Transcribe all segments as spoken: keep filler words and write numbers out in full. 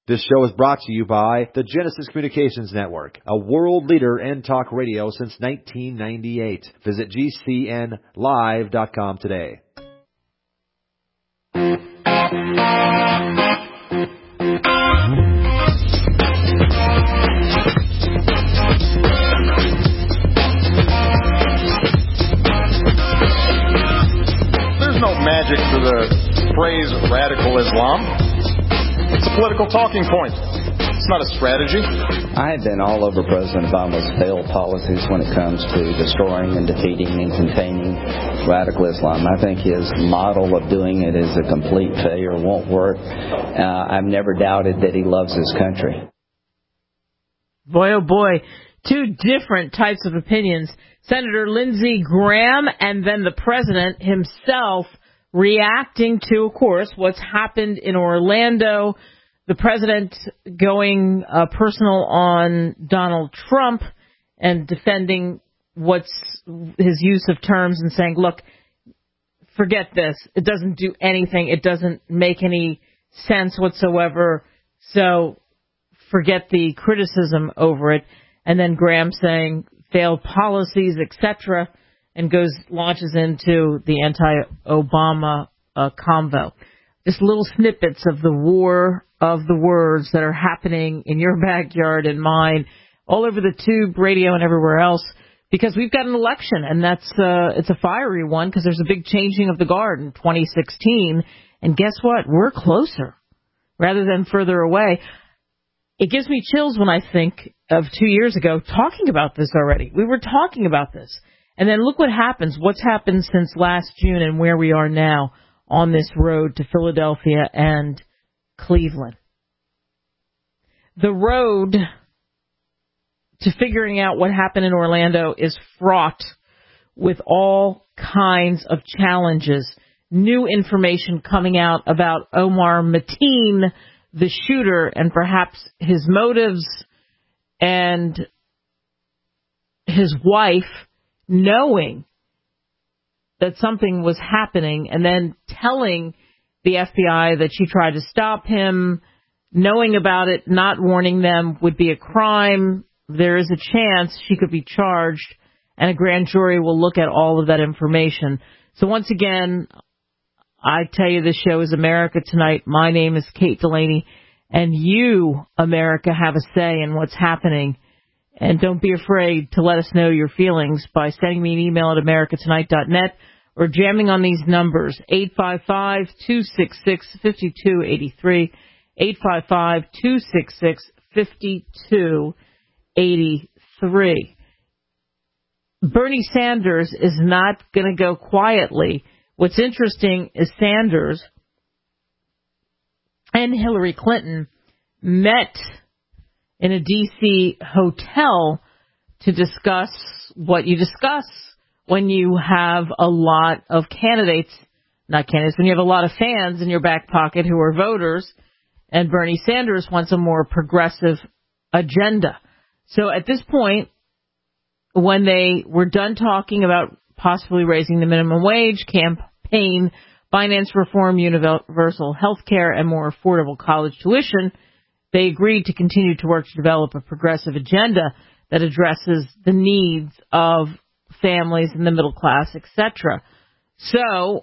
This show is brought to you by the Genesis Communications Network, a world leader in talk radio since nineteen ninety-eight. Visit G C N live dot com today. There's no magic to the phrase radical Islam. It's a political talking point. It's not a strategy. I have been all over President Obama's failed policies when it comes to destroying and defeating and containing radical Islam. I think his model of doing it is a complete failure, won't work. Uh, I've never doubted that he loves his country. Boy, oh boy, two different types of opinions. Senator Lindsey Graham and then the president himself reacting to, of course, what's happened in Orlando. The president going uh, personal on Donald Trump and defending what's his use of terms and saying, look, forget this. It doesn't do anything. It doesn't make any sense whatsoever. So forget the criticism over it. And then Graham saying failed policies, et cetera, and goes launches into the anti-Obama uh, convo. Just little snippets of the war of the words that are happening in your backyard and mine, all over the tube, radio, and everywhere else, because we've got an election, and that's uh, it's a fiery one because there's a big changing of the guard in twenty sixteen, and guess what? We're closer rather than further away. It gives me chills when I think of two years ago talking about this already. We were talking about this. And then look what happens, what's happened since last June and where we are now on this road to Philadelphia and Cleveland. The road to figuring out what happened in Orlando is fraught with all kinds of challenges. New information coming out about Omar Mateen, the shooter, and perhaps his motives, and his wife knowing that something was happening and then telling the F B I that she tried to stop him, knowing about it, not warning them would be a crime. There is a chance she could be charged, and a grand jury will look at all of that information. So once again, I tell you, this show is America Tonight. My name is Kate Delaney, and you, America, have a say in what's happening. And don't be afraid to let us know your feelings by sending me an email at america tonight dot net or jamming on these numbers, eight five five, two six six, five two eight three, eight five five, two six six, five two eight three. Bernie Sanders is not going to go quietly. What's interesting is Sanders and Hillary Clinton met in a D C hotel to discuss what you discuss when you have a lot of candidates, not candidates, when you have a lot of fans in your back pocket who are voters, and Bernie Sanders wants a more progressive agenda. So at this point, when they were done talking about possibly raising the minimum wage, campaign finance reform, universal health care, and more affordable college tuition, they agreed to continue to work to develop a progressive agenda that addresses the needs of families in the middle class, et cetera. So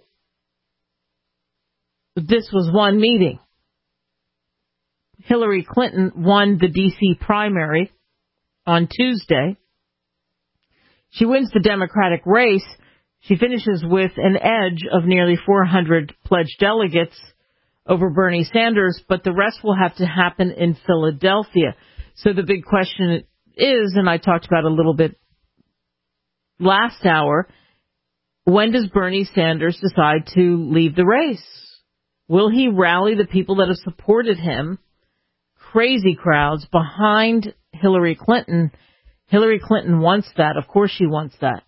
this was one meeting. Hillary Clinton won the D C primary on Tuesday. She wins the Democratic race. She finishes with an edge of nearly four hundred pledged delegates over Bernie Sanders, but the rest will have to happen in Philadelphia. So the big question is, and I talked about it a little bit last hour, when does Bernie Sanders decide to leave the race? Will he rally the people that have supported him, crazy crowds, behind Hillary Clinton? Hillary Clinton wants that. Of course she wants that.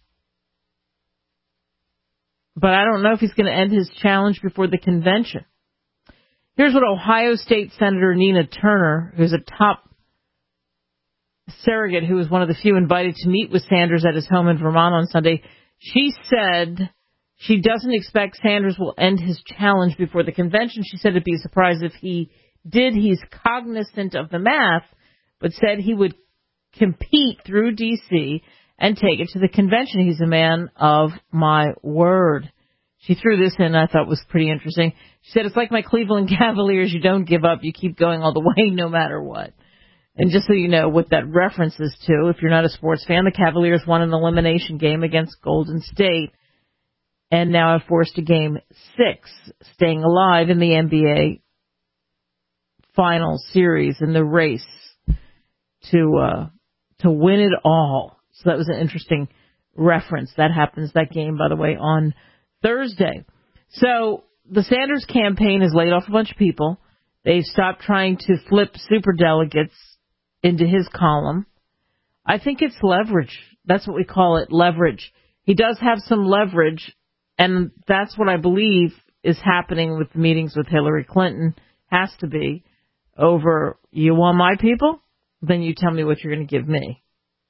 But I don't know if he's going to end his challenge before the convention. Here's what Ohio State Senator Nina Turner, who's a top surrogate who was one of the few invited to meet with Sanders at his home in Vermont on Sunday, she said she doesn't expect Sanders will end his challenge before the convention. She said it'd be a surprise if he did, he's cognizant of the math, but said he would compete through D C and take it to the convention. He's a man of my word. She threw this in I thought was pretty interesting. She said, it's like my Cleveland Cavaliers. You don't give up. You keep going all the way no matter what. And just so you know what that references to, if you're not a sports fan, the Cavaliers won an elimination game against Golden State and now have forced a game six, staying alive in the N B A final series in the race to uh, to win it all. So that was an interesting reference. That happens, that game, by the way, on Thursday. So the Sanders campaign has laid off a bunch of people. They've stopped trying to flip superdelegates into his column. I think it's leverage. That's what we call it, leverage. He does have some leverage, and that's what I believe is happening with the meetings with Hillary Clinton. Has to be over, you want my people? Then you tell me what you're going to give me.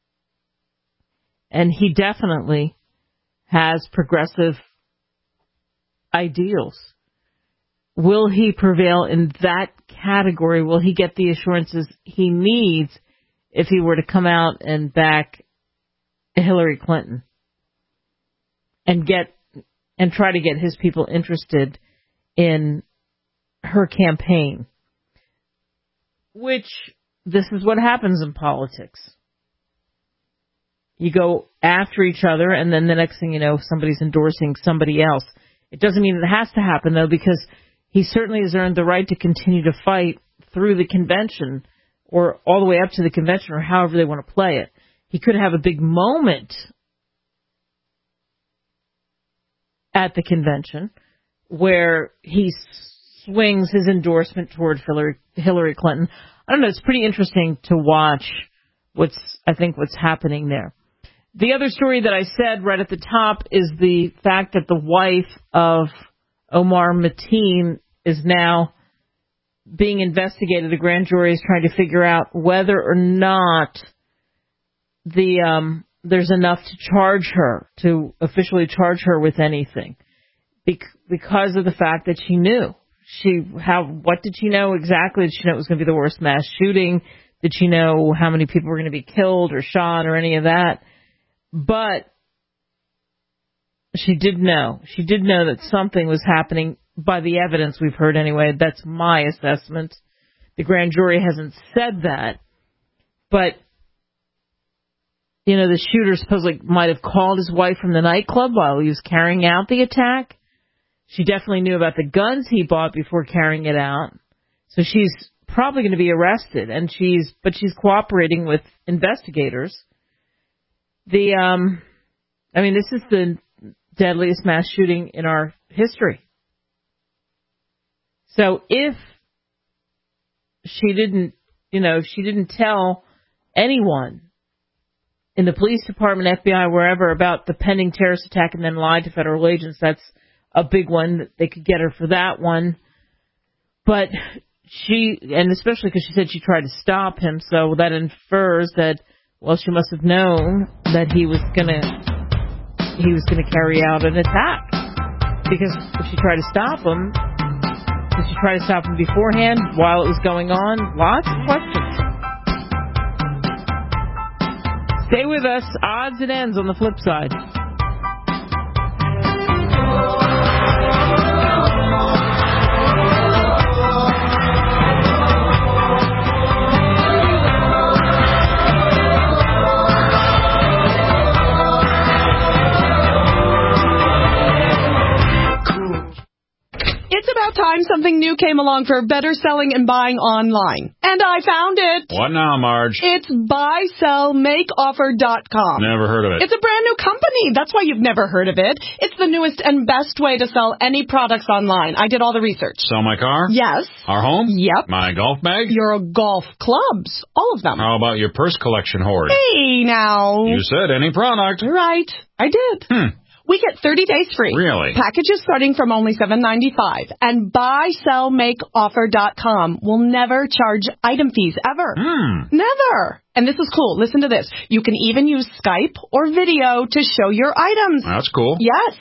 And he definitely has progressive ideals. Will he prevail in that category? Will he get the assurances he needs if he were to come out and back Hillary Clinton and get and try to get his people interested in her campaign? Which, this is what happens in politics. You go after each other, and then the next thing you know, somebody's endorsing somebody else. It doesn't mean it has to happen, though, because he certainly has earned the right to continue to fight through the convention or all the way up to the convention or however they want to play it. He could have a big moment at the convention where he swings his endorsement toward Hillary, Hillary Clinton. I don't know. It's pretty interesting to watch what's, I think, what's happening there. The other story that I said right at the top is the fact that the wife of Omar Mateen is now being investigated. The grand jury is trying to figure out whether or not the um, there's enough to charge her, to officially charge her with anything, Be- because of the fact that she knew. She how what did she know exactly? Did she know it was going to be the worst mass shooting? Did she know how many people were going to be killed or shot or any of that? But she did know. She did know that something was happening by the evidence we've heard anyway. That's my assessment. The grand jury hasn't said that. But, you know, the shooter supposedly might have called his wife from the nightclub while he was carrying out the attack. She definitely knew about the guns he bought before carrying it out. So she's probably going to be arrested, and she's but she's cooperating with investigators. The um, I mean, this is the deadliest mass shooting in our history. So if she didn't, you know, if she didn't tell anyone in the police department, F B I, wherever, about the pending terrorist attack and then lied to federal agents, that's a big one. They could get her for that one. But she, and especially because she said she tried to stop him, so that infers that, well, she must have known that he was gonna he was gonna carry out an attack. Because if she tried to stop him, did she try to stop him beforehand while it was going on? Lots of questions. Stay with us. Odds and ends on the flip side. It's about time something new came along for better selling and buying online. And I found it. What now, Marge? It's buy sell make offer dot com. Never heard of it. It's a brand new company. That's why you've never heard of it. It's the newest and best way to sell any products online. I did all the research. Sell my car? Yes. Our home? Yep. My golf bag? Your golf clubs. All of them. How about your purse collection hoard? Hey, now. You said any product. Right. I did. Hmm. We get thirty days free. Really? Packages starting from only seven ninety-five. And buy sell make offer dot com will never charge item fees ever. Hmm. Never. And this is cool. Listen to this. You can even use Skype or video to show your items. That's cool. Yes.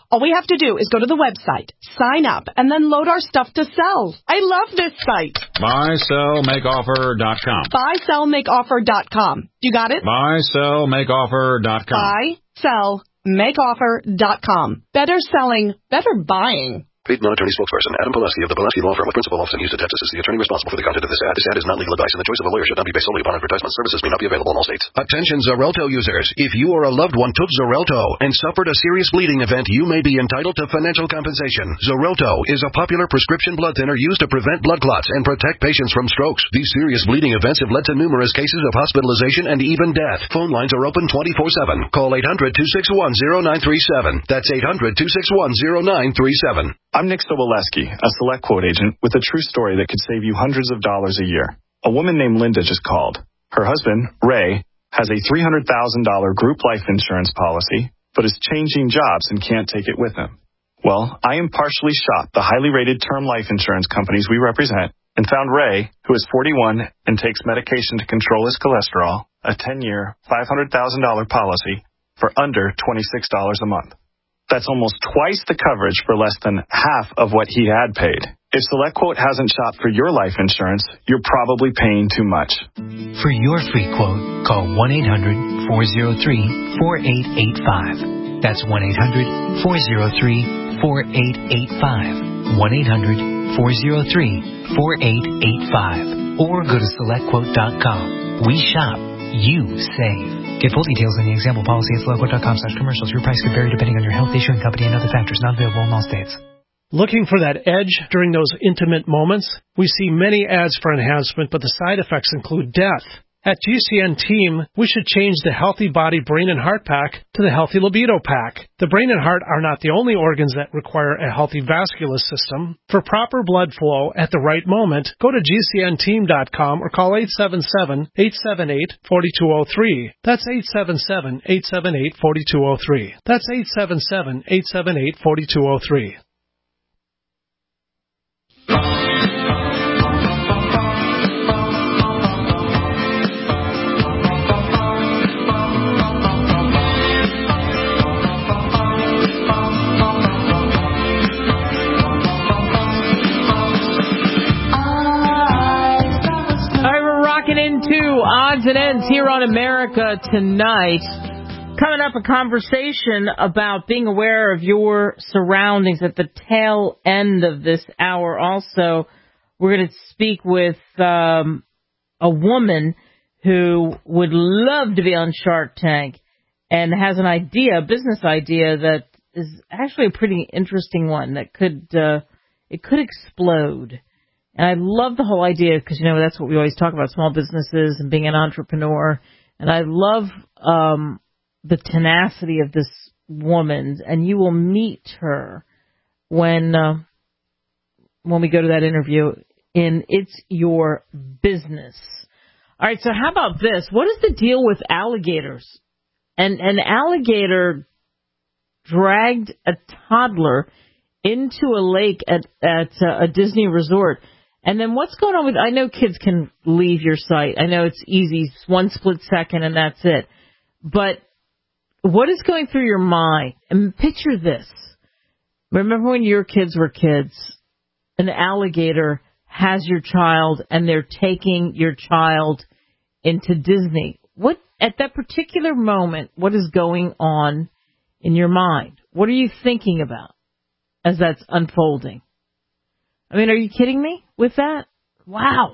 All we have to do is go to the website, sign up, and then load our stuff to sell. I love this site. buy sell make offer dot com. buy sell make offer dot com. You got it? buy sell make offer dot com. buy sell make offer dot com. Better selling, better buying. Paid non-attorney spokesperson Adam Pileski of the Pileski Law Firm with principal office in Houston, Texas is the attorney responsible for the content of this ad. This ad is not legal advice, and the choice of a lawyer should not be based solely upon advertisement. Services may not be available in all states. Attention Xarelto users. If you or a loved one took Xarelto and suffered a serious bleeding event, you may be entitled to financial compensation. Xarelto is a popular prescription blood thinner used to prevent blood clots and protect patients from strokes. These serious bleeding events have led to numerous cases of hospitalization and even death. Phone lines are open twenty-four seven. Call eight hundred, two six one, zero nine three seven. That's eight hundred, two six one, zero nine three seven. I'm Nick Soboleski, a Select Quote agent with a true story that could save you hundreds of dollars a year. A woman named Linda just called. Her husband, Ray, has a three hundred thousand dollars group life insurance policy, but is changing jobs and can't take it with him. Well, I impartially shopped the highly rated term life insurance companies we represent and found Ray, who is forty-one and takes medication to control his cholesterol, a ten-year, five hundred thousand dollars policy for under twenty-six dollars a month. That's almost twice the coverage for less than half of what he had paid. If SelectQuote hasn't shopped for your life insurance, you're probably paying too much. For your free quote, call one eight hundred, four oh three, four eight eight five. That's one eight hundred, four oh three, four eight eight five. one eight hundred, four oh three, four eight eight five. Or go to select quote dot com. We shop. You save. Get full details in the example policy at select quote dot com slash commercials. Your price could vary depending on your health, issuing company, and other factors. Not available in all states. Looking for that edge during those intimate moments? We see many ads for enhancement, but the side effects include death. At G C N Team, we should change the Healthy Body, Brain, and Heart Pack to the Healthy Libido Pack. The brain and heart are not the only organs that require a healthy vascular system. For proper blood flow at the right moment, go to G C N team dot com or call eight seven seven, eight seven eight, four two zero three. That's eight seven seven, eight seven eight, four two zero three. That's eight seven seven, eight seven eight, four two zero three. Into Odds and Ends here on America Tonight. Coming up, a conversation about being aware of your surroundings at the tail end of this hour. Also, we're going to speak with um, a woman who would love to be on Shark Tank and has an idea, a business idea that is actually a pretty interesting one that could uh, it could explode. And I love the whole idea because, you know, that's what we always talk about, small businesses and being an entrepreneur. And I love um, the tenacity of this woman. And you will meet her when uh, when we go to that interview in It's Your Business. All right, so how about this? What is the deal with alligators? And an alligator dragged a toddler into a lake at, at uh, a Disney resort. And then what's going on with, I know kids can leave your site. I know it's easy, one split second and that's it. But what is going through your mind? And picture this. Remember when your kids were kids, an alligator has your child and they're taking your child into Disney. What, at that particular moment, what is going on in your mind? What are you thinking about as that's unfolding? I mean, are you kidding me with that? Wow.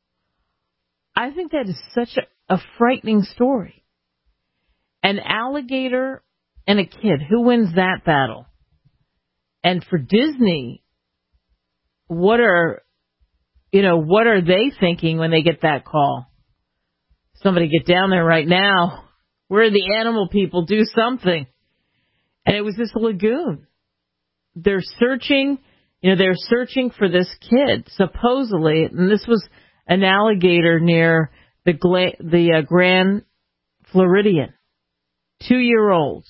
I think that is such a, a frightening story. An alligator and a kid. Who wins that battle? And for Disney, what are, you know, what are they thinking when they get that call? Somebody get down there right now. Where are the animal people? Do something. And it was this lagoon. They're searching. You know, they're searching for this kid, supposedly, and this was an alligator near the Gla- the uh, Grand Floridian, two-year-old.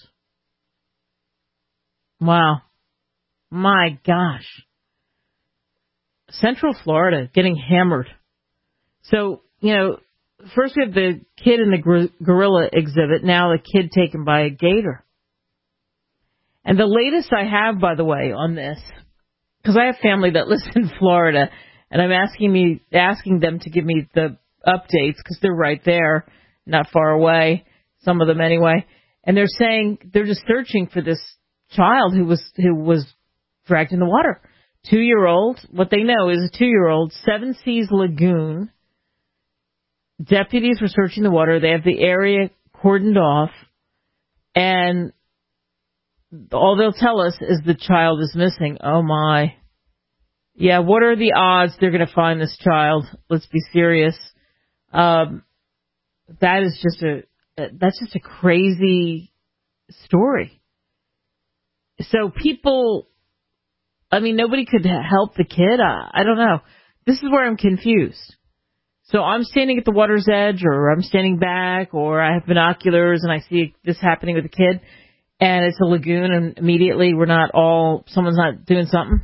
Wow. My gosh. Central Florida getting hammered. So, you know, first we have the kid in the gor- gorilla exhibit, now the kid taken by a gator. And the latest I have, by the way, on this, because I have family that lives in Florida, and I'm asking me asking them to give me the updates because they're right there, not far away, some of them anyway. And they're saying they're just searching for this child who was who was dragged in the water. Two-year-old, what they know is a two-year-old, Seven Seas Lagoon. Deputies were searching the water. They have the area cordoned off, and all they'll tell us is the child is missing. Oh, my. Yeah, what are the odds they're going to find this child? Let's be serious. Um, that is just a, that's just a crazy story. So people, I mean, nobody could help the kid. I, I don't know. This is where I'm confused. So I'm standing at the water's edge, or I'm standing back, or I have binoculars and I see this happening with a kid, and it's a lagoon, and immediately we're not all, someone's not doing something.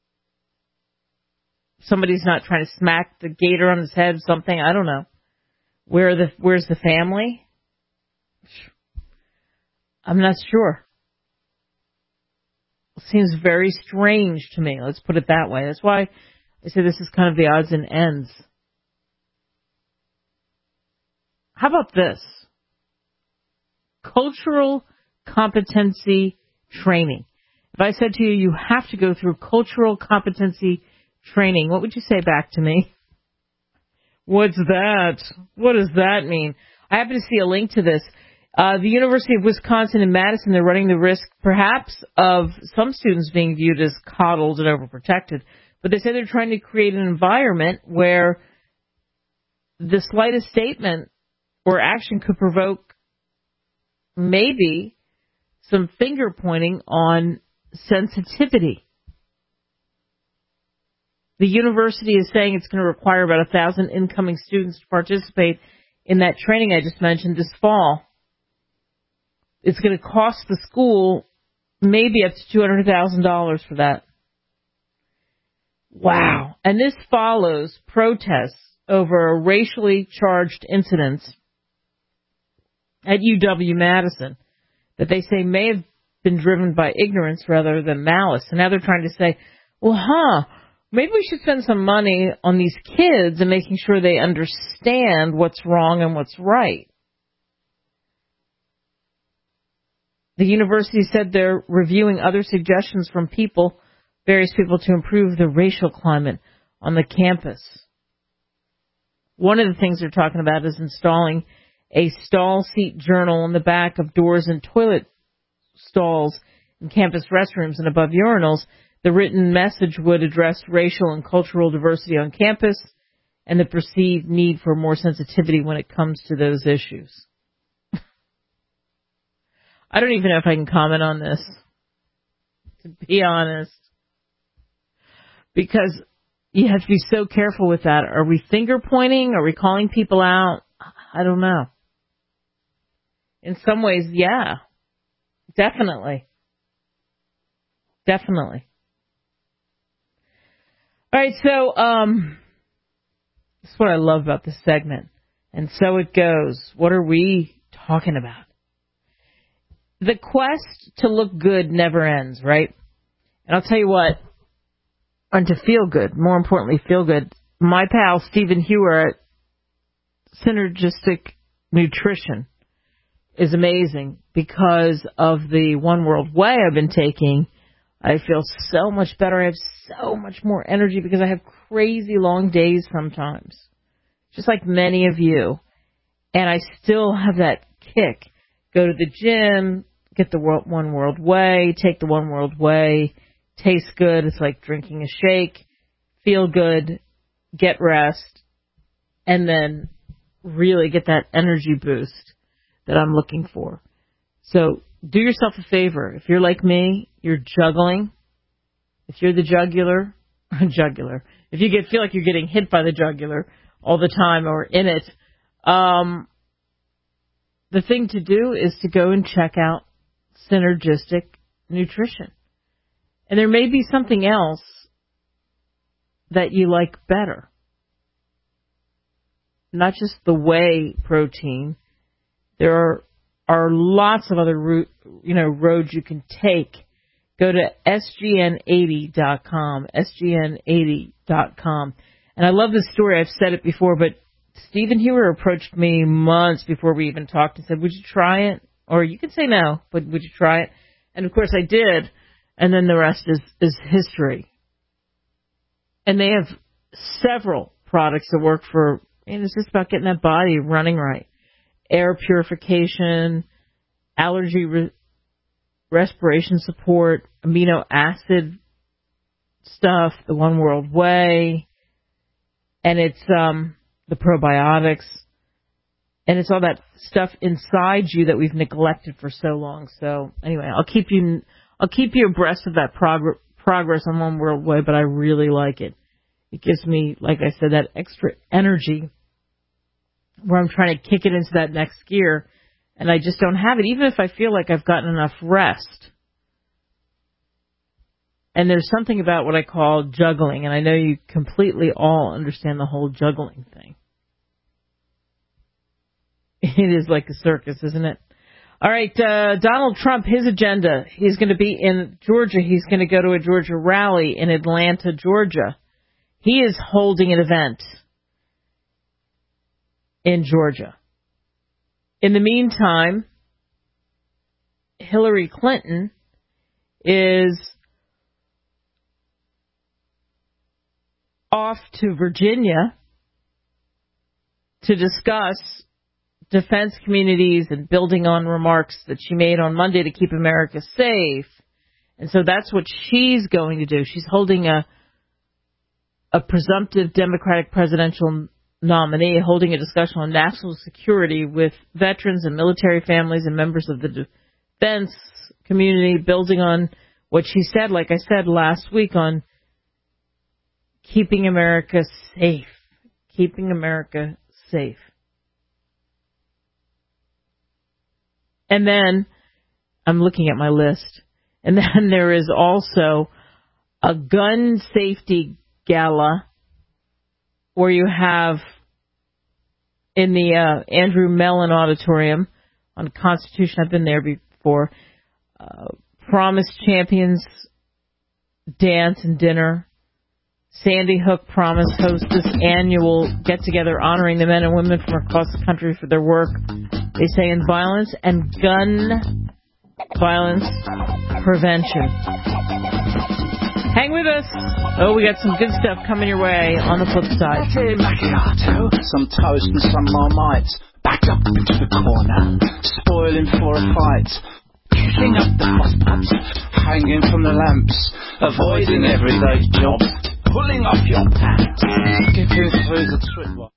Somebody's not trying to smack the gator on his head or something. I don't know. Where are the, where's the family? I'm not sure. Seems very strange to me. Let's put it that way. That's why I say this is kind of the odds and ends. How about this? Cultural competency training. If I said to you, you have to go through cultural competency training, what would you say back to me? What's that? What does that mean? I happen to see a link to this. Uh, the University of Wisconsin in Madison, they're running the risk, perhaps, of some students being viewed as coddled and overprotected. But they say they're trying to create an environment where the slightest statement or action could provoke maybe some finger pointing on sensitivity. The university is saying it's going to require about a thousand incoming students to participate in that training I just mentioned this fall. It's going to cost the school maybe up to two hundred thousand dollars for that. Wow. And this follows protests over racially charged incidents at U W-Madison that they say may have been driven by ignorance rather than malice. And now they're trying to say, well, huh, maybe we should spend some money on these kids and making sure they understand what's wrong and what's right. The university said they're reviewing other suggestions from people, various people, to improve the racial climate on the campus. One of the things they're talking about is installing a stall seat journal in the back of doors and toilet stalls in campus restrooms and above urinals. The written message would address racial and cultural diversity on campus and the perceived need for more sensitivity when it comes to those issues. I don't even know if I can comment on this, to be honest, because you have to be so careful with that. Are we finger pointing? Are we calling people out? I don't know. In some ways, yeah, definitely. Definitely. All right, so um, this is what I love about this segment. And so it goes. What are we talking about? The quest to look good never ends, right? And I'll tell you what, and to feel good, more importantly, feel good. My pal, Stephen Hewer at Synergistic Nutrition is amazing because of the One World Way I've been taking. I feel so much better. I have so much more energy because I have crazy long days sometimes, just like many of you. And I still have that kick. Go to the gym, get the world, One World Way, take the One World Way, taste good. It's like drinking a shake, feel good, get rest, and then really get that energy boost that I'm looking for. So do yourself a favor. If you're like me, you're juggling. If you're the jugular, jugular. If you get feel like you're getting hit by the jugular all the time or in it, um, the thing to do is to go and check out Synergistic Nutrition. And there may be something else that you like better. Not just the whey protein. There are, are lots of other route, you know, roads you can take Go to S G N eighty dot com, S G N eighty dot com. And I love this story. I've said it before, but Stephen Hewer approached me months before we even talked and said, would you try it? Or you can say no, but would you try it? And, of course, I did. And then the rest is, is history. And they have several products that work for, and it's just about getting that body running right. Air purification, allergy re- respiration support, amino acid stuff, the One World Way. And it's um, the probiotics, and it's all that stuff inside you that we've neglected for so long. So anyway, I'll keep you I'll keep you abreast of that prog- progress on One World Way, but I really like it. It gives me, like I said, that extra energy where I'm trying to kick it into that next gear, and I just don't have it, even if I feel like I've gotten enough rest. And there's something about what I call juggling, and I know you completely all understand the whole juggling thing. It is like a circus, isn't it? All right, uh, Donald Trump, his agenda. He's going to be in Georgia. He's going to go to a Georgia rally in Atlanta, Georgia. He is holding an event in Georgia. In the meantime, Hillary Clinton is off to Virginia to discuss defense communities and building on remarks that she made on Monday to keep America safe. And so that's what she's going to do. She's holding a a presumptive Democratic presidential nominee, holding a discussion on national security with veterans and military families and members of the defense community, building on what she said, like I said last week, on keeping America safe. Keeping America safe. And then, I'm looking at my list, and then there is also a gun safety gala where you have in the uh, Andrew Mellon Auditorium on Constitution, I've been there before, uh, Promise Champions dance and dinner. Sandy Hook Promise hosts this annual get-together honoring the men and women from across the country for their work, they say, in violence and gun violence prevention. Hang with us. Oh, we got some good stuff coming your way on the flip side. Macchiato, some toast and some Marmite. Back up into the corner, spoiling for a fight. Kicking up the hotpots, hanging from the lamps, avoiding everyday jobs, pulling off your pants, skipping through the trip.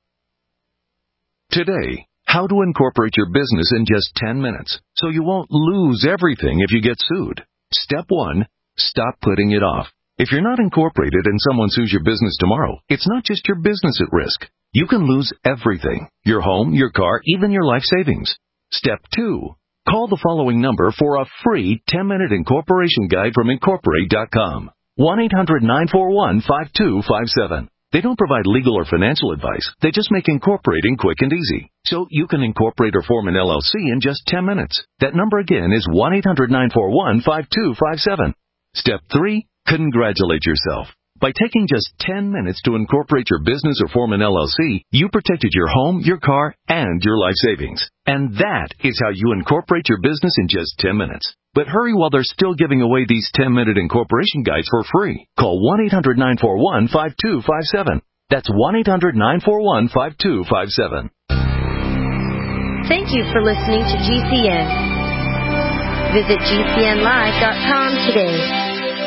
Today, how to incorporate your business in just ten minutes so you won't lose everything if you get sued. Step one, stop putting it off. If you're not incorporated and someone sues your business tomorrow, it's not just your business at risk. You can lose everything: your home, your car, even your life savings. Step two, call the following number for a free ten-minute incorporation guide from Incorporate dot com. one eight hundred nine four one five two five seven. They don't provide legal or financial advice. They just make incorporating quick and easy. So you can incorporate or form an L L C in just ten minutes. That number again is one eight hundred nine four one five two five seven. Step three, congratulate yourself. By taking just ten minutes to incorporate your business or form an L L C, you protected your home, your car, and your life savings. And that is how you incorporate your business in just ten minutes. But hurry while they're still giving away these ten-minute incorporation guides for free. Call one eight hundred nine four one five two five seven. That's one eight hundred nine four one five two five seven. Thank you for listening to G C N. Visit G C N live dot com today.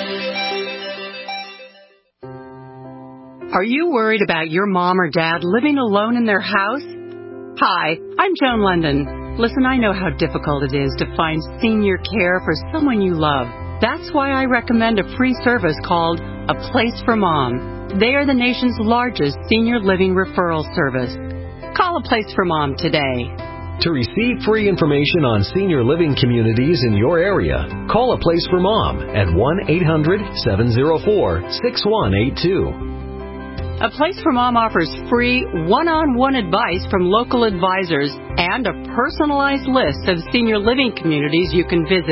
Are you worried about your mom or dad living alone in their house? Hi, I'm Joan London. Listen, I know how difficult it is to find senior care for someone you love. That's why I recommend a free service called A Place for Mom. They are the nation's largest senior living referral service. Call A Place for Mom today. To receive free information on senior living communities in your area, call A Place for Mom at one eight hundred seven oh four six one eight two. A Place for Mom offers free one-on-one advice from local advisors and a personalized list of senior living communities you can visit.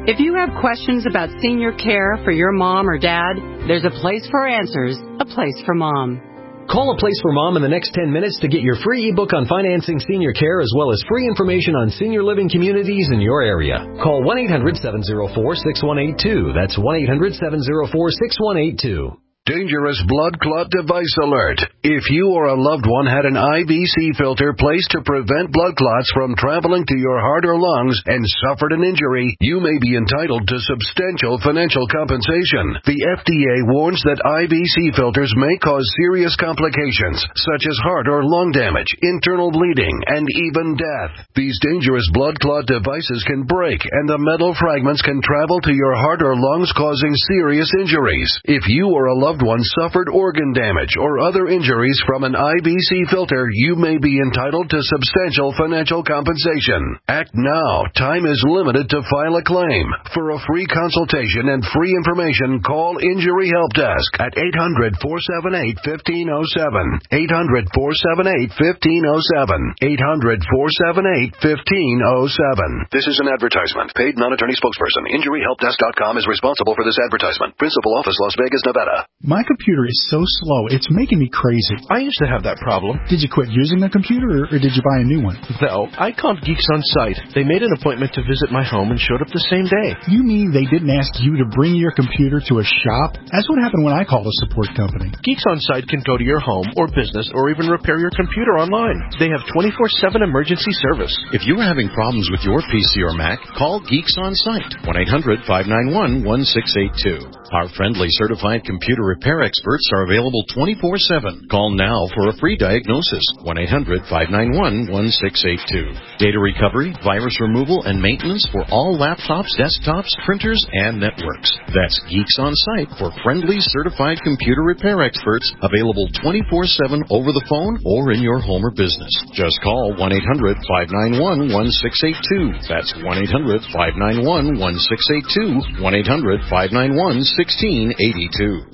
If you have questions about senior care for your mom or dad, there's a place for answers, a place for mom. Call A Place for Mom in the next ten minutes to get your free ebook on financing senior care as well as free information on senior living communities in your area. Call one eight hundred seven oh four six one eight two. That's one eight hundred seven oh four six one eight two. Dangerous blood clot device alert. If you or a loved one had an I V C filter placed to prevent blood clots from traveling to your heart or lungs and suffered an injury, you may be entitled to substantial financial compensation. The F D A warns that I V C filters may cause serious complications, such as heart or lung damage, internal bleeding, and even death. These dangerous blood clot devices can break, and the metal fragments can travel to your heart or lungs, causing serious injuries. If you or a loved one suffered organ damage or other injuries from an I V C filter, you may be entitled to substantial financial compensation. Act now. Time is limited to file a claim. For a free consultation and free information, call Injury Help Desk at eight hundred, four seven eight, one five oh seven. eight hundred, four seven eight, one five oh seven. eight hundred, four seven eight, one five oh seven. This is an advertisement. Paid non-attorney spokesperson. Injury Help Desk dot com is responsible for this advertisement. Principal office, Las Vegas, Nevada. My computer is so slow, it's making me crazy. I used to have that problem. Did you quit using the computer, or did you buy a new one? No, I called Geeks On Site. They made an appointment to visit my home and showed up the same day. You mean they didn't ask you to bring your computer to a shop? That's what happened when I called a support company. Geeks On Site can go to your home or business or even repair your computer online. They have twenty-four seven emergency service. If you are having problems with your P C or Mac, call Geeks On Site, one eight hundred, five nine one, one six eight two. Our friendly certified computer repair experts are available twenty-four seven. Call now for a free diagnosis, one eight hundred, five nine one, one six eight two. Data recovery, virus removal, and maintenance for all laptops, desktops, printers, and networks. That's Geeks On Site for friendly certified computer repair experts, available twenty-four seven over the phone or in your home or business. Just call one eight hundred, five nine one, one six eight two. That's one eight hundred, five nine one, one six eight two, one eight hundred, five nine one, one six eight two.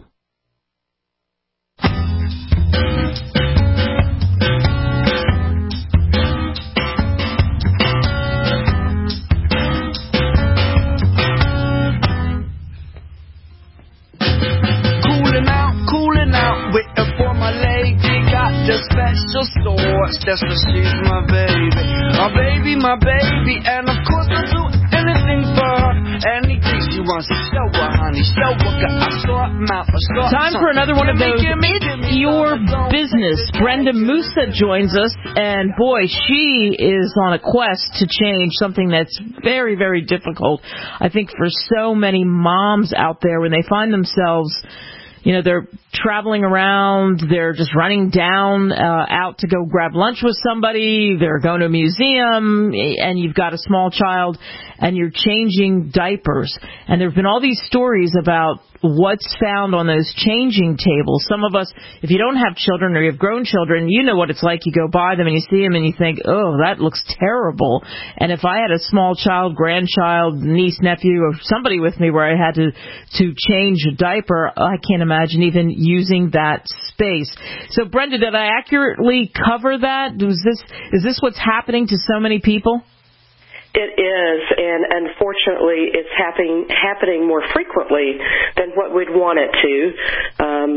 Special sauce, that's what she's my baby. My baby, my baby, and of course I'll do anything for her. Anything she wants to show her, honey, show her. I sort mouth, I sort Time for another one of those It's Your Business. Brenda Musa joins us, and boy, she is on a quest to change something that's very, very difficult, I think, for so many moms out there when they find themselves, you know, they're traveling around, they're just running down, uh, out to go grab lunch with somebody, they're going to a museum, and you've got a small child, and you're changing diapers. And there have been all these stories about what's found on those changing tables. Some of us, if you don't have children or you have grown children, you know what it's like. You go by them and you see them and you think, oh, that looks terrible. And if I had a small child, grandchild, niece, nephew, or somebody with me where I had to, to change a diaper, I can't imagine even using that space. So, Brenda, did I accurately cover that? Was this, is this what's happening to so many people? It is, and unfortunately, it's happening happening more frequently than what we'd want it to. Um,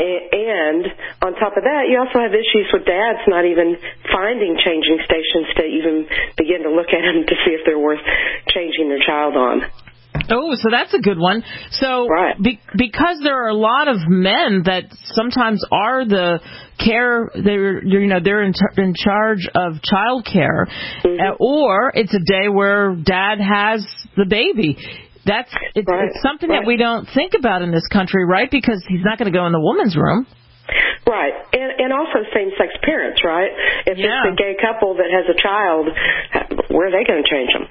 and on top of that, you also have issues with dads not even finding changing stations to even begin to look at them to see if they're worth changing their child on. Oh, so that's a good one. So right. be, because there are a lot of men that sometimes are the care, they're you know they're in, in charge of child care, mm-hmm. uh, or it's a day where dad has the baby. That's it's, right. it's something right. that we don't think about in this country, right? Because he's not going to go in the woman's room. Right, and and also same-sex parents, right? If yeah. it's a gay couple that has a child, where are they going to change them?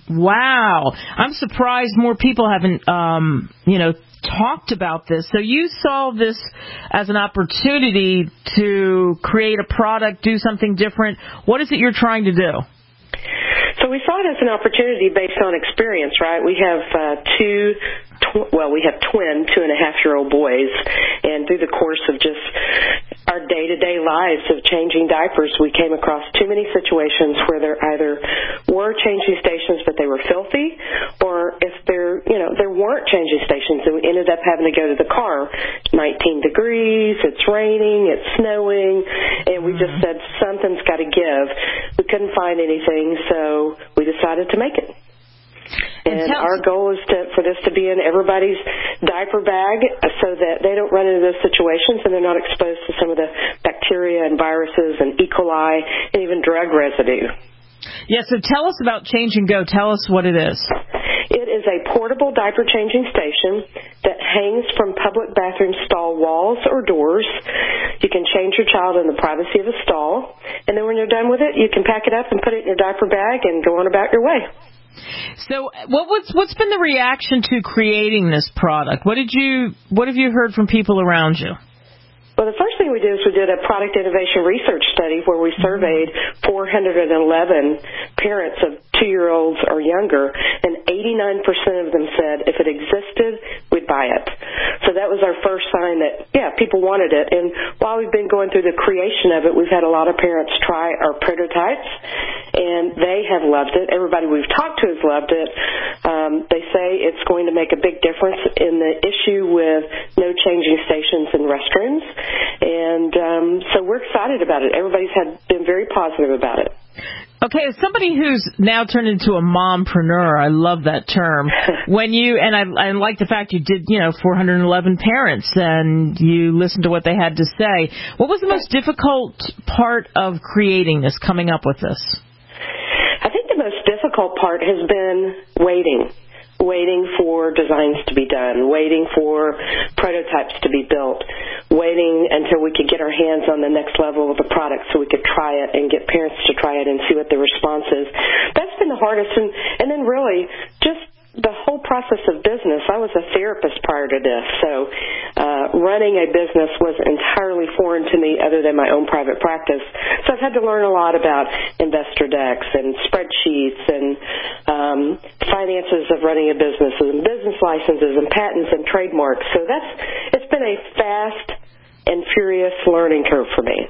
Wow. I'm surprised more people haven't, um, you know, talked about this. So you saw this as an opportunity to create a product, do something different. What is it you're trying to do? So we saw it as an opportunity based on experience, right? We have uh, two, tw- well, we have twin two-and-a-half-year-old boys, and through the course of just our day-to-day lives of changing diapers, we came across too many situations where there either were changing stations but they were filthy, or if there, you know, there weren't changing stations and we ended up having to go to the car. nineteen degrees, it's raining, it's snowing, and we just said something's got to give. We couldn't find anything, so we decided to make it. And our goal is to, for this to be in everybody's diaper bag so that they don't run into those situations and they're not exposed to some of the bacteria and viruses and E. coli and even drug residue. Yeah, so tell us about Change and Go. Tell us what it is. It is a portable diaper changing station that hangs from public bathroom stall walls or doors. You can change your child in the privacy of a stall, and then when you're done with it, you can pack it up and put it in your diaper bag and go on about your way. So, what was what's been the reaction to creating this product? What did you what have you heard from people around you? Well, the first thing we did is we did a product innovation research study where we surveyed four hundred eleven parents of two-year-olds or younger, and eighty-nine percent of them said if it existed, we'd buy it. So that was our first sign that, yeah, people wanted it. And while we've been going through the creation of it, we've had a lot of parents try our prototypes, and they have loved it. Everybody we've talked to has loved it. Um, they say it's going to make a big difference in the issue with no changing stations in restrooms. And um, so we're excited about it. Everybody's had been very positive about it. Okay, as somebody who's now turned into a mompreneur, I love that term. When you and I, I like the fact you did, you know, four hundred eleven parents, and you listened to what they had to say. What was the most difficult part of creating this, coming up with this? I think the most difficult part has been waiting. Waiting for designs to be done, waiting for prototypes to be built, waiting until we could get our hands on the next level of the product so we could try it and get parents to try it and see what the response is. That's been the hardest. And, and then really just the whole process of business. I was a therapist prior to this, so uh, running a business was entirely foreign to me other than my own private practice. So I've had to learn a lot about investor decks and spreadsheets and um, finances of running a business and business licenses and patents and trademarks. So that's it's been a fast and furious learning curve for me.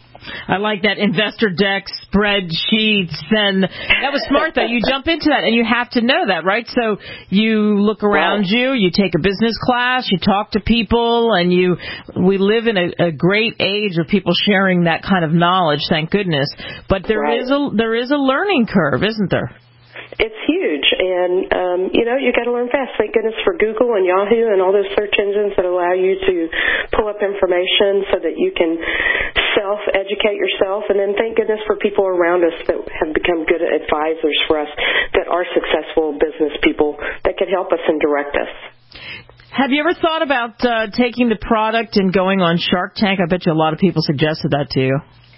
I like that, investor deck, spreadsheets, and that was smart, though. You jump into that, and you have to know that, right? So you look around right. you, you take a business class, you talk to people, and you. We live in a, a great age of people sharing that kind of knowledge, thank goodness. But there right. is a there is a learning curve, isn't there? It's huge, and, um, you know, you got to learn fast. Thank goodness for Google and Yahoo and all those search engines that allow you to pull up information so that you can self-educate yourself, and then thank goodness for people around us that have become good advisors for us that are successful business people that can help us and direct us. Have you ever thought about uh, taking the product and going on Shark Tank? I bet you a lot of people suggested that to you.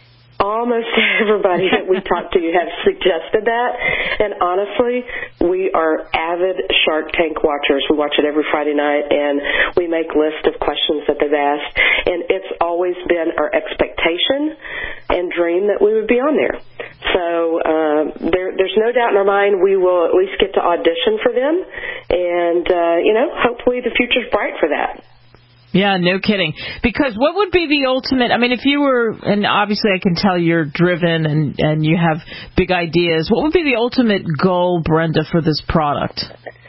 Almost everybody that we talk to have suggested that, and honestly, we are avid Shark Tank watchers. We watch it every Friday night, and we make lists of questions that they've asked, and it's always been our expectation and dream that we would be on there. So uh, there, there's no doubt in our mind we will at least get to audition for them, and, uh, you know, hopefully the future's bright for that. Yeah, no kidding. Because what would be the ultimate, I mean, if you were, and obviously I can tell you're driven and, and you have big ideas, what would be the ultimate goal, Brenda, for this product?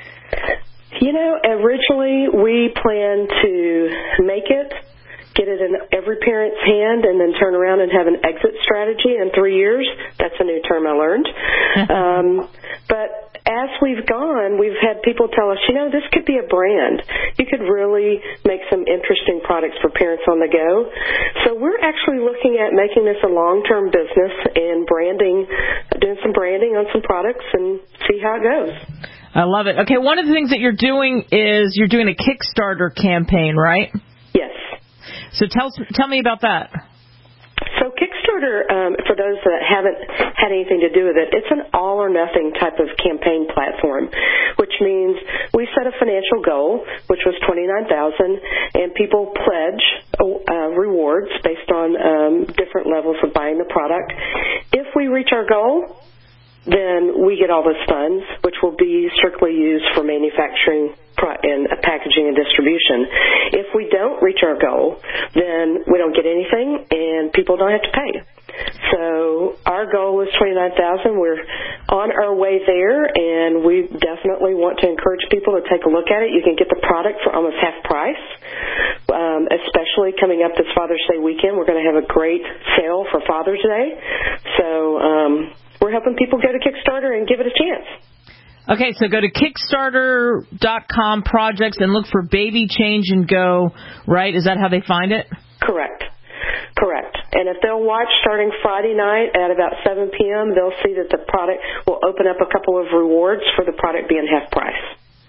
You know, originally we planned to make it, get it in every parent's hand, and then turn around and have an exit strategy in three years. That's a new term I learned. um, but as we've gone, we've had people tell us, you know, this could be a brand. You could really make some interesting products for parents on the go. So we're actually looking at making this a long-term business and branding, doing some branding on some products and see how it goes. I love it. Okay, one of the things that you're doing is you're doing a Kickstarter campaign, right? Yes. So tell tell me about that. So Kickstarter, um, for those that haven't had anything to do with it, it's an all-or-nothing type of campaign platform, which means we set a financial goal, which was twenty-nine thousand dollars, and people pledge uh, rewards based on um, different levels of buying the product. If we reach our goal, then we get all those funds, which will be strictly used for manufacturing and packaging and distribution. If we don't reach our goal, then we don't get anything, and people don't have to pay. So our goal is twenty-nine thousand dollars. We're on our way there, and we definitely want to encourage people to take a look at it. You can get the product for almost half price, um, especially coming up this Father's Day weekend. We're going to have a great sale for Father's Day. So um, we're helping people go to Kickstarter and give it a chance. Okay, so go to Kickstarter dot com projects and look for Baby Change and Go, right? Is that how they find it? Correct. Correct. And if they'll watch starting Friday night at about seven p.m., they'll see that the product will open up a couple of rewards for the product being half price.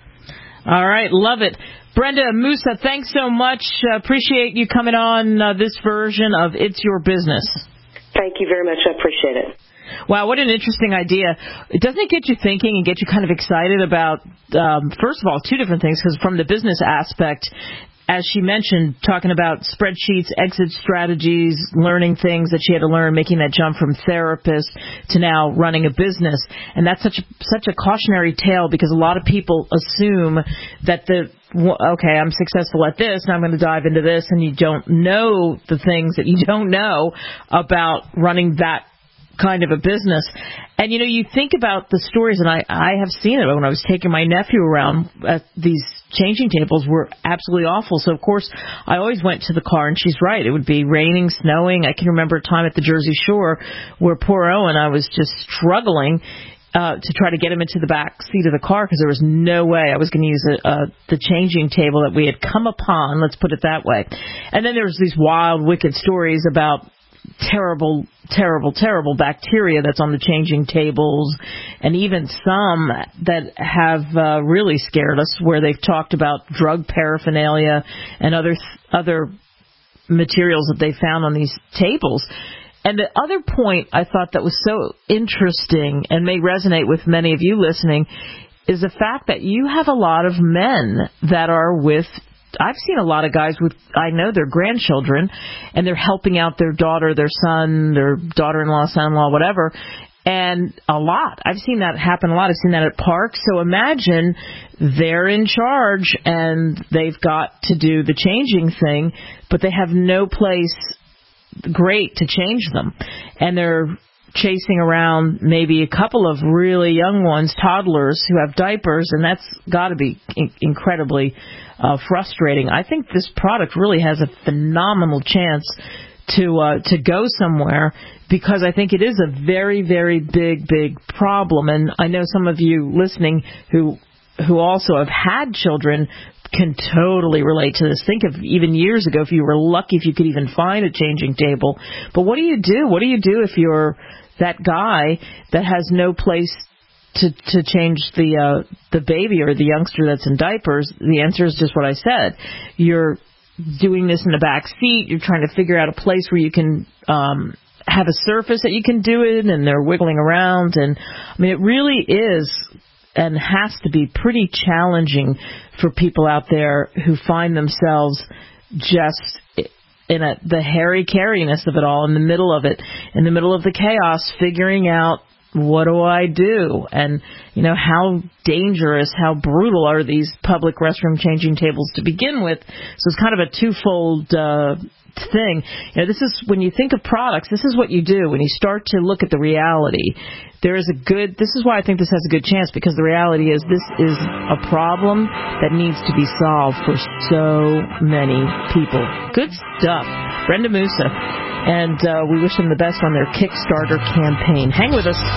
All right, love it. Brenda Musa, thanks so much. Uh, appreciate you coming on uh, this version of It's Your Business. Thank you very much. I appreciate it. Wow, what an interesting idea. Doesn't it get you thinking and get you kind of excited about, um, first of all, two different things, because from the business aspect, as she mentioned, talking about spreadsheets, exit strategies, learning things that she had to learn, making that jump from therapist to now running a business. And that's such a, such a cautionary tale, because a lot of people assume that the, okay, I'm successful at this, now I'm going to dive into this, and you don't know the things that you don't know about running that kind of a business. And, you know, you think about the stories, and I, I have seen it when I was taking my nephew around. At these changing tables were absolutely awful. So, of course, I always went to the car, and she's right. It would be raining, snowing. I can remember a time at the Jersey Shore where poor Owen, I was just struggling uh, to try to get him into the back seat of the car, because there was no way I was going to use a, a, the changing table that we had come upon, let's put it that way. And then there was these wild, wicked stories about terrible, terrible, terrible bacteria that's on the changing tables, and even some that have uh, really scared us, where they've talked about drug paraphernalia and other other materials that they found on these tables. And the other point I thought that was so interesting and may resonate with many of you listening is the fact that you have a lot of men that are with I've seen a lot of guys with, I know, their grandchildren, and they're helping out their daughter, their son, their daughter-in-law, son-in-law, whatever, and a lot. I've seen that happen a lot. I've seen that at parks. So imagine they're in charge, and they've got to do the changing thing, but they have no place great to change them. And they're chasing around maybe a couple of really young ones, toddlers, who have diapers, and that's got to be in- incredibly uh, frustrating. I think this product really has a phenomenal chance to uh, to go somewhere, because I think it is a very, very big, big problem. And I know some of you listening who who also have had children can totally relate to this. Think of even years ago, if you were lucky if you could even find a changing table. But what do you do? What do you do if you're that guy that has no place to to change the uh, the baby or the youngster that's in diapers? The answer is just what I said. You're doing this in the back seat. You're trying to figure out a place where you can um, have a surface that you can do it, and they're wiggling around. And I mean, it really is and has to be pretty challenging for people out there who find themselves just in a, the hairy-carryness of it all, in the middle of it, in the middle of the chaos, figuring out, what do I do? And, you know, how dangerous, how brutal are these public restroom changing tables to begin with? So it's kind of a twofold uh, thing. You know, this is, when you think of products, this is what you do. When you start to look at the reality, there is a good, this is why I think this has a good chance, because the reality is this is a problem that needs to be solved for so many people. Good stuff. Brenda Musa. And uh, we wish them the best on their Kickstarter campaign. Hang with us.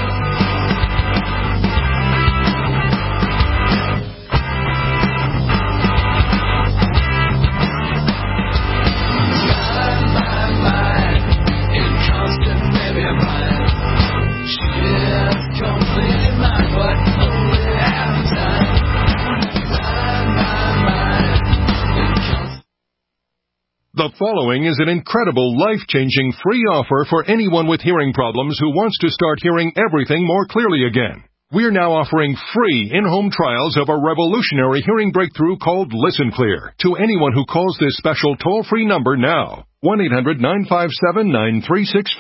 The following is an incredible, life-changing free offer for anyone with hearing problems who wants to start hearing everything more clearly again. We're now offering free in-home trials of a revolutionary hearing breakthrough called Listen Clear to anyone who calls this special toll-free number now, one eight hundred nine five seven nine three six four.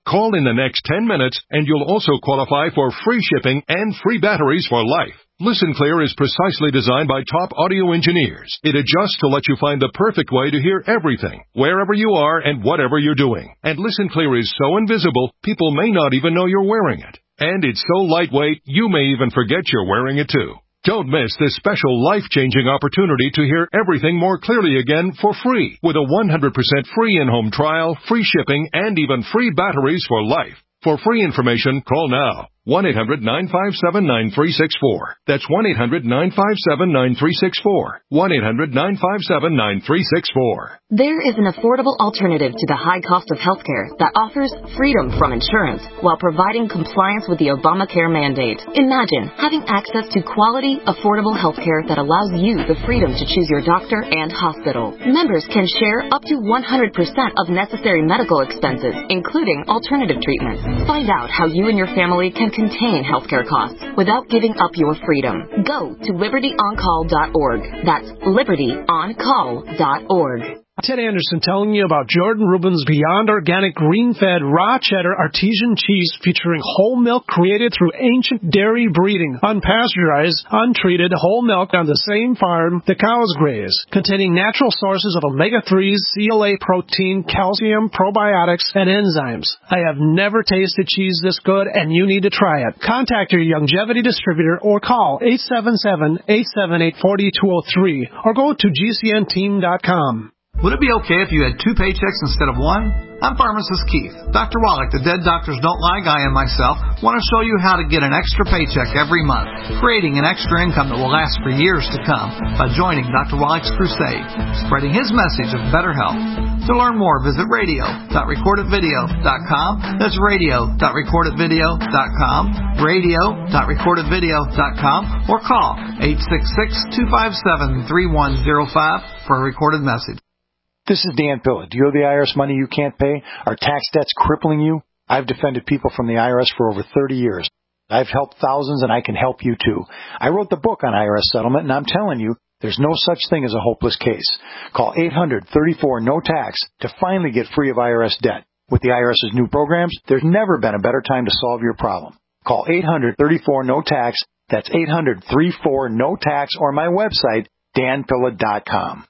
Call in the next ten minutes and you'll also qualify for free shipping and free batteries for life. Listen Clear is precisely designed by top audio engineers. It adjusts to let you find the perfect way to hear everything, wherever you are and whatever you're doing. And Listen Clear is so invisible, people may not even know you're wearing it. And it's so lightweight, you may even forget you're wearing it too. Don't miss this special life-changing opportunity to hear everything more clearly again for free with a one hundred percent free in-home trial, free shipping, and even free batteries for life. For free information, call now. one eight hundred nine five seven nine three six four. That's one eight hundred nine five seven nine three six four. one eight hundred nine five seven nine three six four. There is an affordable alternative to the high cost of healthcare that offers freedom from insurance while providing compliance with the Obamacare mandate. Imagine having access to quality, affordable healthcare that allows you the freedom to choose your doctor and hospital. Members can share up to one hundred percent of necessary medical expenses, including alternative treatments. Find out how you and your family can contain healthcare costs without giving up your freedom. Go to liberty on call dot org. That's liberty on call dot org. Ted Anderson telling you about Jordan Rubin's Beyond Organic Green-Fed Raw Cheddar Artesian Cheese featuring whole milk created through ancient dairy breeding, unpasteurized, untreated whole milk on the same farm the cows graze, containing natural sources of omega threes, C L A protein, calcium, probiotics, and enzymes. I have never tasted cheese this good, and you need to try it. Contact your Longevity distributor or call eight seven seven, eight seven eight, four two zero three or go to G C N team dot com. Would it be okay if you had two paychecks instead of one? I'm pharmacist Keith. Doctor Wallach, the Dead Doctors Don't Lie guy, and myself want to show you how to get an extra paycheck every month, creating an extra income that will last for years to come by joining Doctor Wallach's crusade, spreading his message of better health. To learn more, visit radio dot record it video dot com. That's radio dot record it video dot com, radio dot record it video dot com, or call eight six six, two five seven, three one zero five for a recorded message. This is Dan Pilla. Do you owe the I R S money you can't pay? Are tax debts crippling you? I've defended people from the I R S for over thirty years. I've helped thousands, and I can help you too. I wrote the book on I R S settlement, and I'm telling you, there's no such thing as a hopeless case. Call eight hundred, thirty-four, no tax to finally get free of I R S debt. With the IRS's new programs, there's never been a better time to solve your problem. Call eight hundred, thirty-four, no tax. That's eight hundred, thirty-four, no tax, or my website, dan pilla dot com.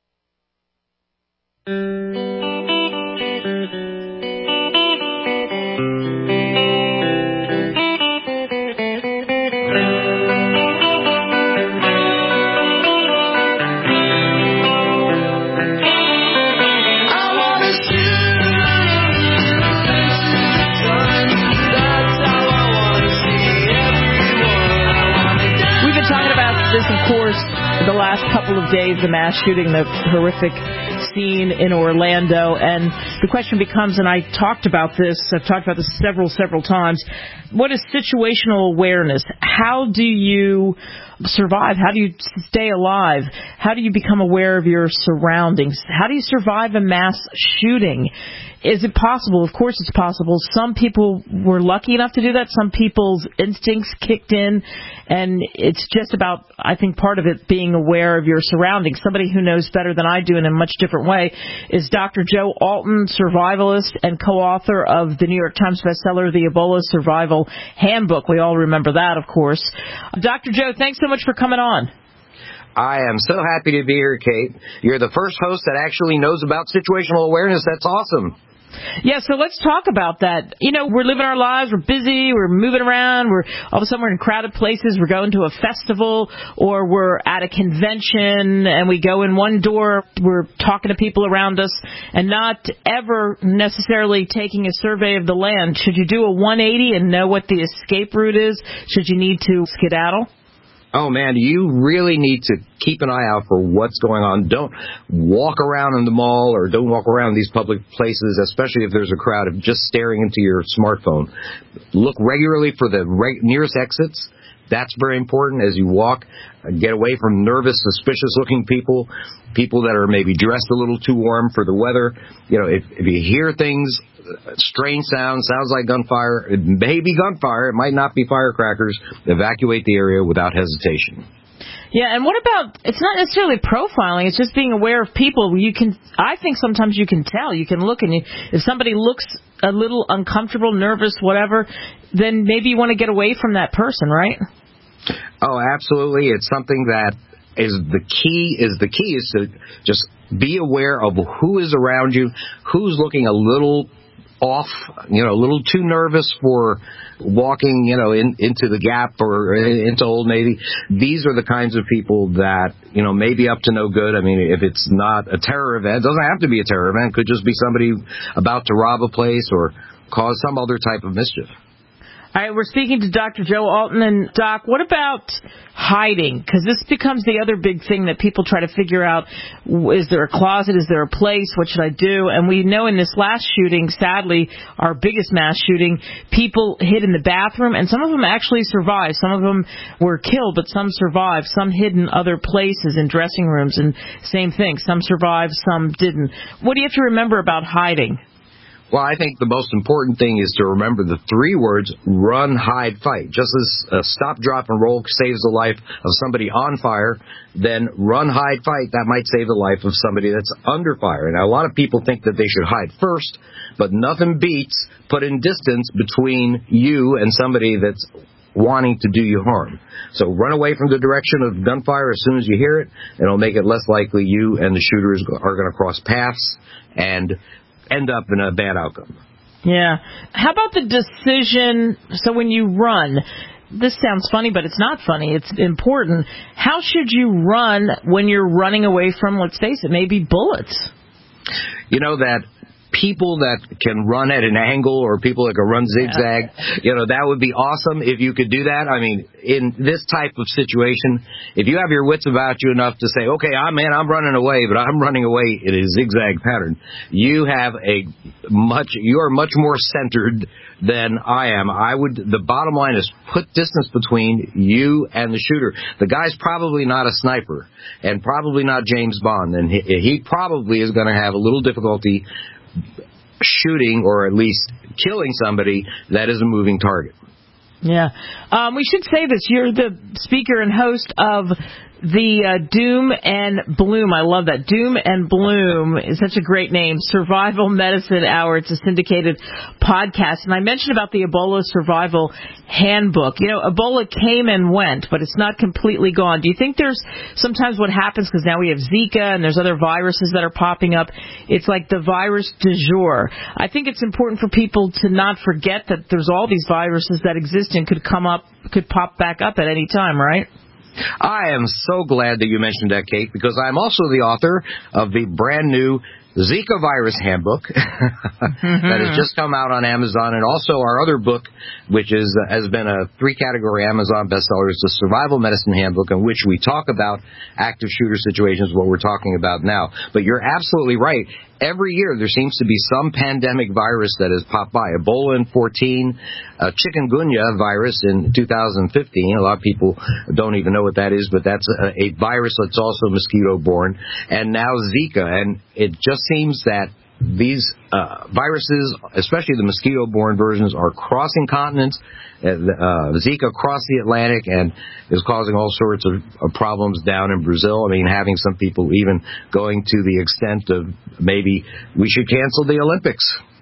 This, of course, the last couple of days, the mass shooting, the horrific scene in Orlando, and the question becomes, and I talked about this, I've talked about this several, several times, what is situational awareness? How do you survive? How do you stay alive? How do you become aware of your surroundings? How do you survive a mass shooting? Is it possible? Of course it's possible. Some people were lucky enough to do that. Some people's instincts kicked in, and it's just about, I think, part of it being aware of your surroundings. Somebody who knows better than I do in a much different way is Doctor Joe Alton, survivalist and co-author of the New York Times bestseller, The Ebola Survival Handbook. We all remember that, of course. Doctor Joe, thanks so much for coming on. I am so happy to be here, Kate. You're the first host that actually knows about situational awareness. That's awesome. Yeah, so let's talk about that. You know, we're living our lives, we're busy, we're moving around, we're all of a sudden we're in crowded places, we're going to a festival, or we're at a convention, and we go in one door, we're talking to people around us, and not ever necessarily taking a survey of the land. Should you do a one eighty and know what the escape route is? Should you need to skedaddle? Oh, man, you really need to keep an eye out for what's going on. Don't walk around in the mall or don't walk around these public places, especially if there's a crowd, of just staring into your smartphone. Look regularly for the re- nearest exits. That's very important as you walk. Get away from nervous, suspicious-looking people, people that are maybe dressed a little too warm for the weather. You know, if, if you hear things, strange sounds, sounds like gunfire, it may be gunfire, it might not be firecrackers, evacuate the area without hesitation. Yeah, and what about, it's not necessarily profiling, it's just being aware of people. You can, I think sometimes you can tell, you can look, and you, if somebody looks a little uncomfortable, nervous, whatever, then maybe you want to get away from that person, right? Oh, absolutely. It's something that is the key, is the key is to just be aware of who is around you, who's looking a little off, you know, a little too nervous for walking, you know, in, into the Gap or into Old Navy. These are the kinds of people that, you know, may be up to no good. I mean, if it's not a terror event, it doesn't have to be a terror event. It could just be somebody about to rob a place or cause some other type of mischief. All right, we're speaking to Doctor Joe Alton. And, Doc, what about hiding? Because this becomes the other big thing that people try to figure out. Is there a closet? Is there a place? What should I do? And we know in this last shooting, sadly, our biggest mass shooting, people hid in the bathroom, and some of them actually survived. Some of them were killed, but some survived. Some hid in other places, in dressing rooms, and same thing. Some survived, some didn't. What do you have to remember about hiding? Well, I think the most important thing is to remember the three words, run, hide, fight. Just as a stop, drop, and roll saves the life of somebody on fire, then run, hide, fight, that might save the life of somebody that's under fire. Now, a lot of people think that they should hide first, but nothing beats putting distance between you and somebody that's wanting to do you harm. So run away from the direction of gunfire as soon as you hear it, and it'll make it less likely you and the shooters are going to cross paths and end up in a bad outcome. Yeah. How about the decision, so when you run, this sounds funny, but it's not funny, it's important. How should you run when you're running away from, let's face it, maybe bullets? You know that people that can run at an angle or people that can run zigzag, you know, that would be awesome if you could do that. I mean, in this type of situation, if you have your wits about you enough to say, okay, I'm man, I'm running away, but I'm running away in a zigzag pattern, you have a much, you are much more centered than I am. I would, the bottom line is put distance between you and the shooter. The guy's probably not a sniper and probably not James Bond, and he, he probably is going to have a little difficulty shooting or at least killing somebody that is a moving target. Yeah. Um, we should say this. You're the speaker and host of the uh, Doom and Bloom. I love that. Doom and Bloom is such a great name. Survival Medicine Hour. It's a syndicated podcast. And I mentioned about the Ebola Survival Handbook. You know, Ebola came and went, but it's not completely gone. Do you think there's sometimes what happens, because now we have Zika and there's other viruses that are popping up, it's like the virus du jour. I think it's important for people to not forget that there's all these viruses that exist and could come up, could pop back up at any time, right? I am so glad that you mentioned that, Kate, because I'm also the author of the brand new Zika Virus Handbook that has just come out on Amazon, and also our other book, which is uh, has been a three-category Amazon bestseller, is the Survival Medicine Handbook, in which we talk about active shooter situations, what we're talking about now. But you're absolutely right. Every year there seems to be some pandemic virus that has popped by. Ebola in fourteen, uh, chikungunya virus in two thousand fifteen. A lot of people don't even know what that is, but that's a, a virus that's also mosquito-borne. And now Zika. And it just seems that these uh, viruses, especially the mosquito-borne versions, are crossing continents. Uh, uh, Zika crossed the Atlantic and is causing all sorts of, of problems down in Brazil. I mean, having some people even going to the extent of maybe we should cancel the Olympics.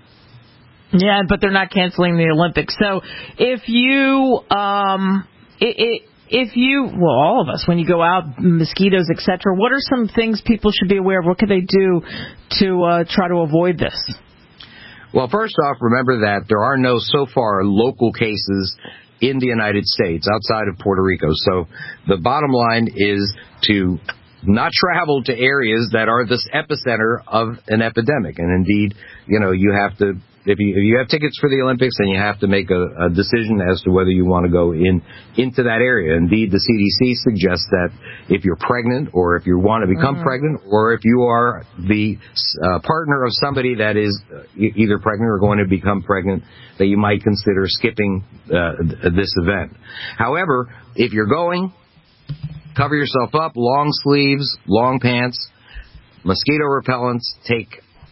Yeah, but they're not canceling the Olympics. So if you, um, it, it, if you, well, all of us, when you go out, mosquitoes, et cetera, what are some things people should be aware of? What could they do to uh, try to avoid this? Well, first off, remember that there are no, so far, local cases in the United States outside of Puerto Rico. So the bottom line is to not travel to areas that are this epicenter of an epidemic. And indeed, you know, you have to, if you, if you have tickets for the Olympics, then you have to make a, a decision as to whether you want to go in into that area. Indeed, the C D C suggests that if you're pregnant or if you want to become mm-hmm. pregnant or if you are the uh, partner of somebody that is either pregnant or going to become pregnant, that you might consider skipping uh, this event. However, if you're going, cover yourself up, long sleeves, long pants, mosquito repellents, take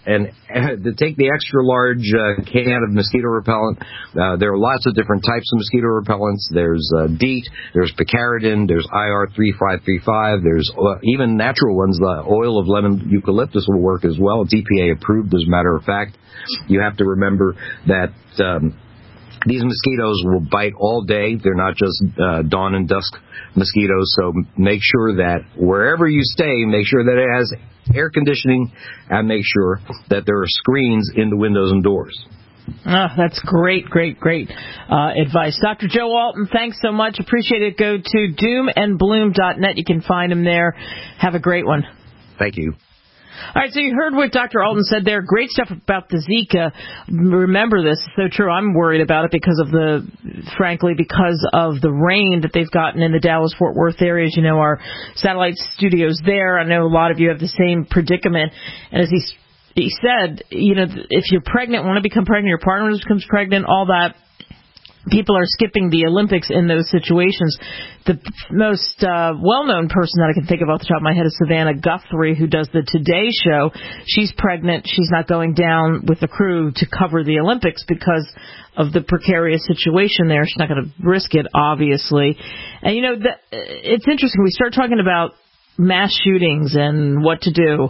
and uh, to take the extra large uh, can of mosquito repellent. Uh, there are lots of different types of mosquito repellents. There's uh, DEET, there's picaridin, there's I R three five three five, there's uh, even natural ones. The oil of lemon eucalyptus will work as well. It's E P A approved, as a matter of fact. You have to remember that um, these mosquitoes will bite all day. They're not just uh, dawn and dusk mosquitoes. So make sure that wherever you stay, make sure that it has air conditioning, and make sure that there are screens in the windows and doors. Oh, that's great, great, great uh, advice. Doctor Joe Alton, thanks so much. Appreciate it. Go to doom and bloom dot net. You can find him there. Have a great one. Thank you. All right, so you heard what Doctor Alton said there. Great stuff about the Zika. Remember this. It's so true. I'm worried about it because of the, frankly, because of the rain that they've gotten in the Dallas-Fort Worth areas. You know, our satellite studios there. I know a lot of you have the same predicament. And as he, he said, you know, if you're pregnant, want to become pregnant, your partner becomes pregnant, all that, people are skipping the Olympics in those situations. The most uh, well-known person that I can think of off the top of my head is Savannah Guthrie, who does the Today Show. She's pregnant. She's not going down with the crew to cover the Olympics because of the precarious situation there. She's not going to risk it, obviously. And, you know, the, it's interesting. We start talking about mass shootings and what to do.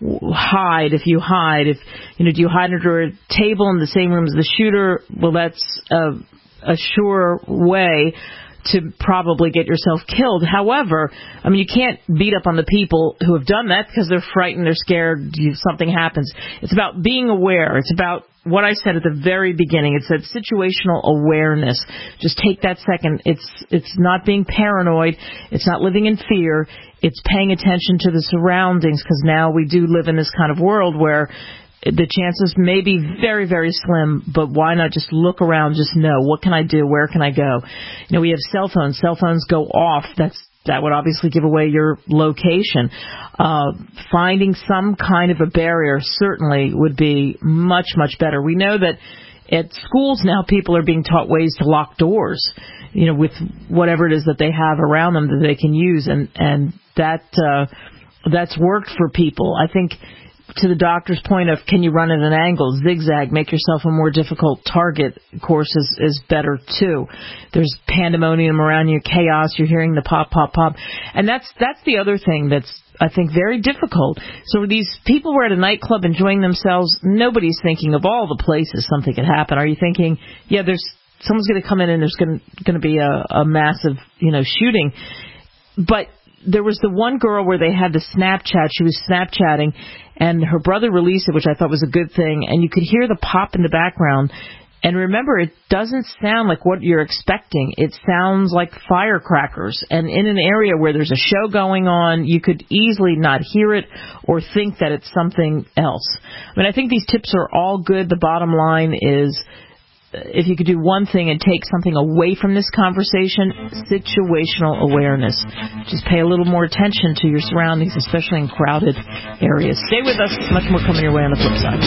Hide if you hide. If you know, do you hide under a table in the same room as the shooter? Well, that's a a sure way to probably get yourself killed. However, I mean, you can't beat up on the people who have done that because they're frightened, they're scared, something happens. It's about being aware. It's about what I said at the very beginning. It's that situational awareness. Just take that second. It's it's not being paranoid. It's not living in fear. It's paying attention to the surroundings, because now we do live in this kind of world where the chances may be very, very slim, but why not just look around, just know, what can I do, where can I go? You know, we have cell phones. Cell phones go off. That's That would obviously give away your location. Uh, finding some kind of a barrier certainly would be much, much better. We know that at schools now people are being taught ways to lock doors, you know, with whatever it is that they have around them that they can use, and, and that uh, that's worked for people. I think, to the doctor's point of, can you run at an angle, zigzag, make yourself a more difficult target, of course, is, is better too. There's pandemonium around you, chaos, you're hearing the pop, pop, pop. And that's that's the other thing that's, I think, very difficult. So these people were at a nightclub enjoying themselves. Nobody's thinking of all the places something could happen. Are you thinking, yeah, there's someone's going to come in and there's going to be a, a massive, you know, shooting? But there was the one girl where they had the Snapchat. She was Snapchatting, and her brother released it, which I thought was a good thing. And you could hear the pop in the background. And remember, it doesn't sound like what you're expecting. It sounds like firecrackers. And in an area where there's a show going on, you could easily not hear it or think that it's something else. I mean, I think these tips are all good. The bottom line is, if you could do one thing and take something away from this conversation, situational awareness. Just pay a little more attention to your surroundings, especially in crowded areas. Stay with us. Much more coming your way on the flip side.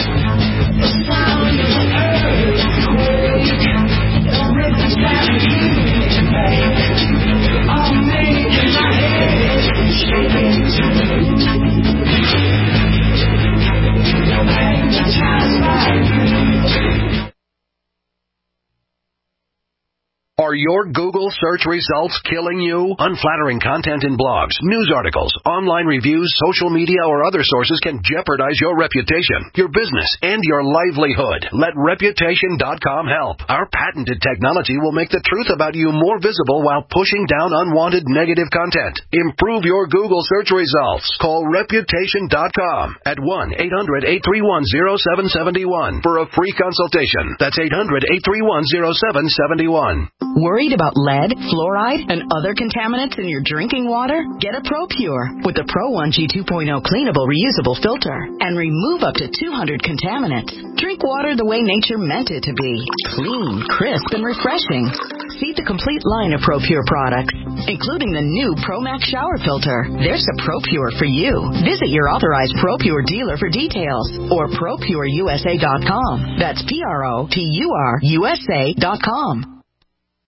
Are your Google search results killing you? Unflattering content in blogs, news articles, online reviews, social media, or other sources can jeopardize your reputation, your business, and your livelihood. Let Reputation dot com help. Our patented technology will make the truth about you more visible while pushing down unwanted negative content. Improve your Google search results. Call Reputation dot com at one eight hundred eight three one zero seven seven one for a free consultation. That's eight hundred eight three one zero seven seven one. Worried about lead, fluoride, and other contaminants in your drinking water? Get a ProPure with the Pro one G two point oh cleanable reusable filter and remove up to two hundred contaminants. Drink water the way nature meant it to be. Clean, crisp, and refreshing. See the complete line of ProPure products, including the new ProMax shower filter. There's a ProPure for you. Visit your authorized ProPure dealer for details or Pro Pure U S A dot com. That's P R O P U R U S A dot com.